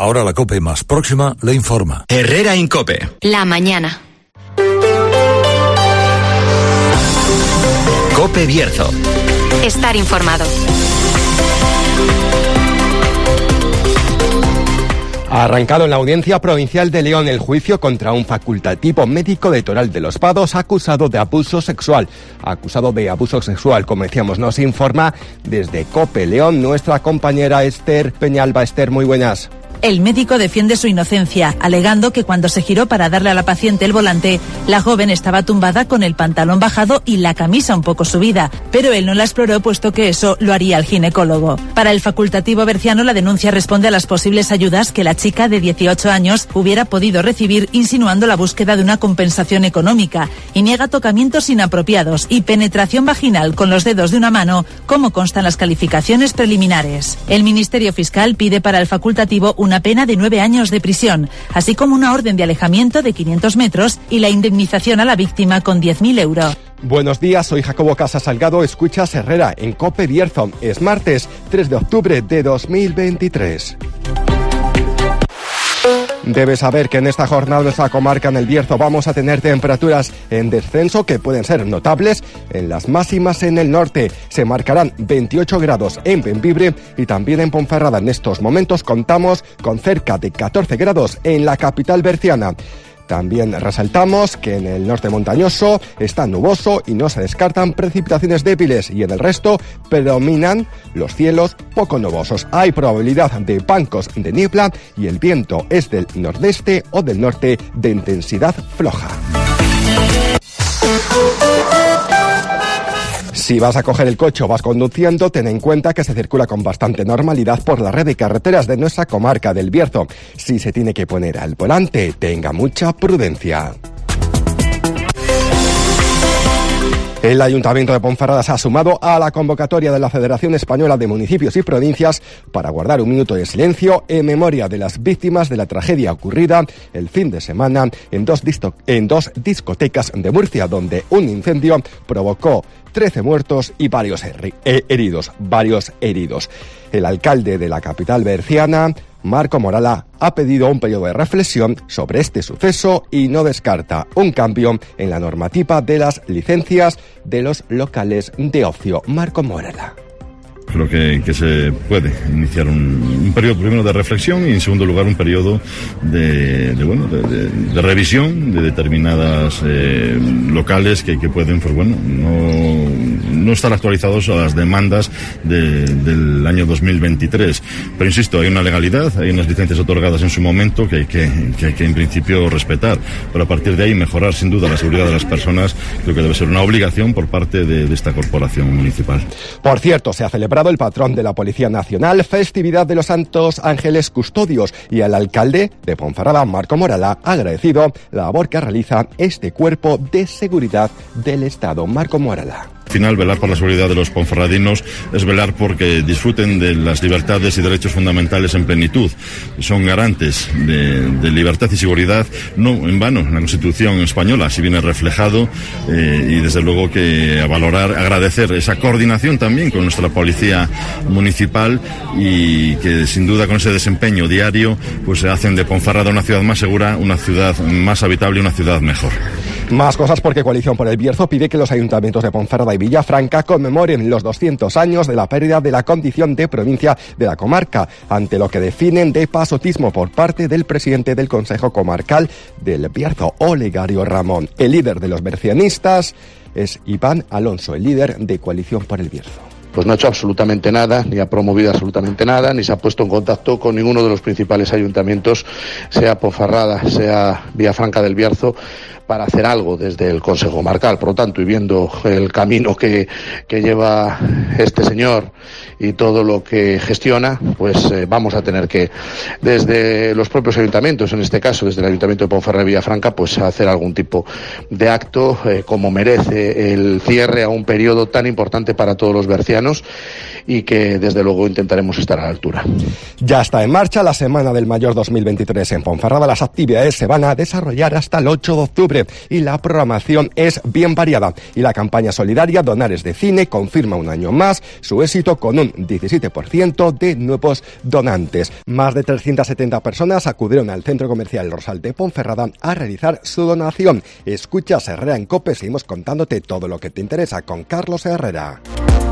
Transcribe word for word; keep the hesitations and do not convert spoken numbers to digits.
Ahora la COPE más próxima le informa. Herrera Incope. La mañana. COPE Bierzo. Estar informado. Ha arrancado en la Audiencia Provincial de León el juicio contra un facultativo médico de Toral de los Vados acusado de abuso sexual. Acusado de abuso sexual, como decíamos, nos informa desde COPE León nuestra compañera Esther Peñalba. Esther, muy buenas. El médico defiende su inocencia, alegando que cuando se giró para darle a la paciente el volante, la joven estaba tumbada con el pantalón bajado y la camisa un poco subida, pero él no la exploró puesto que eso lo haría el ginecólogo. Para el facultativo berciano, la denuncia responde a las posibles ayudas que la chica de dieciocho años hubiera podido recibir, insinuando la búsqueda de una compensación económica, y niega tocamientos inapropiados y penetración vaginal con los dedos de una mano, como constan las calificaciones preliminares. El Ministerio Fiscal pide para el facultativo un una pena de nueve años de prisión, así como una orden de alejamiento de quinientos metros y la indemnización a la víctima con diez mil euros. Buenos días, soy Jacobo Casas Salgado, escuchas Herrera en COPE Bierzo. Es martes tres de octubre de dos mil veintitrés. Debes saber que en esta jornada de nuestra comarca en el Bierzo vamos a tener temperaturas en descenso que pueden ser notables. En las máximas en el norte se marcarán veintiocho grados en Bembibre y también en Ponferrada. En estos momentos contamos con cerca de catorce grados en la capital berciana. También resaltamos que en el norte montañoso está nuboso y no se descartan precipitaciones débiles, y en el resto predominan los cielos poco nubosos. Hay probabilidad de bancos de niebla y el viento es del nordeste o del norte de intensidad floja. Si vas a coger el coche o vas conduciendo, ten en cuenta que se circula con bastante normalidad por la red de carreteras de nuestra comarca del Bierzo. Si se tiene que poner al volante, tenga mucha prudencia. El Ayuntamiento de Ponferrada se ha sumado a la convocatoria de la Federación Española de Municipios y Provincias para guardar un minuto de silencio en memoria de las víctimas de la tragedia ocurrida el fin de semana en dos, disto- en dos discotecas de Murcia, donde un incendio provocó trece muertos y varios her- eh, heridos, varios heridos. El alcalde de la capital berciana, Marco Morala, ha pedido un periodo de reflexión sobre este suceso y no descarta un cambio en la normativa de las licencias de los locales de ocio. Marco Morala. Creo que, que se puede iniciar un, un periodo primero de reflexión y en segundo lugar un periodo de, de bueno de, de, de revisión de determinadas eh, locales que, que pueden pues bueno no, no estar actualizados a las demandas de, del año dos mil veintitrés. Pero insisto, hay una legalidad, hay unas licencias otorgadas en su momento que hay que, que, hay que en principio respetar. Pero a partir de ahí mejorar sin duda la seguridad de las personas creo que debe ser una obligación por parte de, de esta corporación municipal. Por cierto, se ha celebrado el patrón de la Policía Nacional, festividad de los Santos Ángeles Custodios, y al alcalde de Ponferrada, Marco Morala, ha agradecido la labor que realiza este cuerpo de seguridad del Estado. Marco Morala. Al final, velar por la seguridad de los ponferradinos es velar porque disfruten de las libertades y derechos fundamentales en plenitud. Son garantes de, de libertad y seguridad, no en vano. En la Constitución española así viene reflejado eh, y desde luego que a valorar, agradecer esa coordinación también con nuestra policía municipal y que sin duda con ese desempeño diario pues se hacen de Ponferrada una ciudad más segura, una ciudad más habitable y una ciudad mejor. Más cosas porque Coalición por el Bierzo pide que los ayuntamientos de Ponferrada y Villafranca conmemoren los doscientos años de la pérdida de la condición de provincia de la comarca, ante lo que definen de pasotismo por parte del presidente del Consejo Comarcal del Bierzo, Olegario Ramón. El líder de los bercianistas es Iván Alonso, el líder de Coalición por el Bierzo. Pues no ha hecho absolutamente nada, ni ha promovido absolutamente nada, ni se ha puesto en contacto con ninguno de los principales ayuntamientos, sea Ponferrada, sea Villafranca del Bierzo, para hacer algo desde el Consejo Comarcal. Por lo tanto, y viendo el camino que, que lleva este señor y todo lo que gestiona, pues eh, vamos a tener que, desde los propios ayuntamientos, en este caso desde el Ayuntamiento de Ponferrada y Villafranca, pues hacer algún tipo de acto eh, como merece el cierre a un periodo tan importante para todos los bercianos y que desde luego intentaremos estar a la altura. Ya está en marcha la Semana del Mayor dos mil veintitrés en Ponferrada. Las actividades se van a desarrollar hasta el ocho de octubre. noche y la programación es bien variada. Y la campaña solidaria Donares de Cine confirma un año más su éxito con un diecisiete por ciento de nuevos donantes. Más de trescientas setenta personas acudieron al centro comercial Rosal de Ponferrada a realizar su donación. Escuchas Herrera en COPE, seguimos contándote todo lo que te interesa con Carlos Herrera.